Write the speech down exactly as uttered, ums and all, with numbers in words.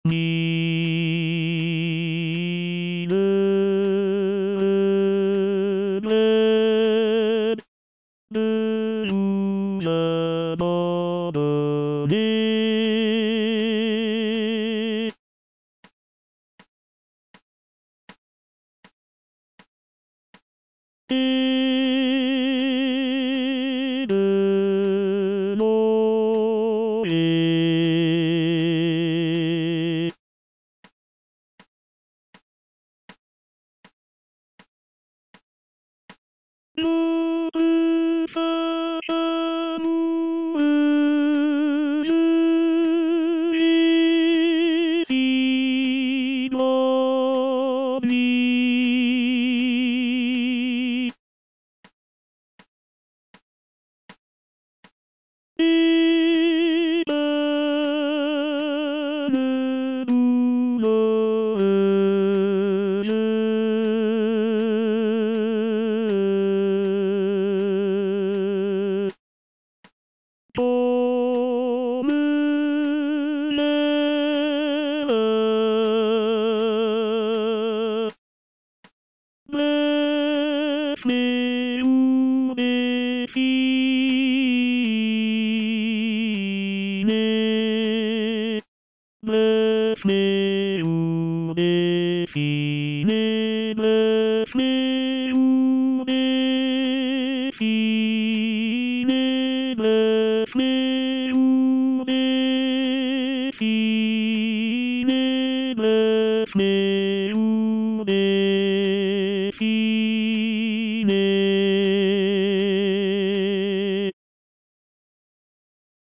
Mi, le, le, ne nous abandonner. Et de Noé. Nous faisons ici l'ennui. Et le douloureux. Comme l'ère, bref, mais où définer, bref, mais où définer, bref, mais où définer, bref, mais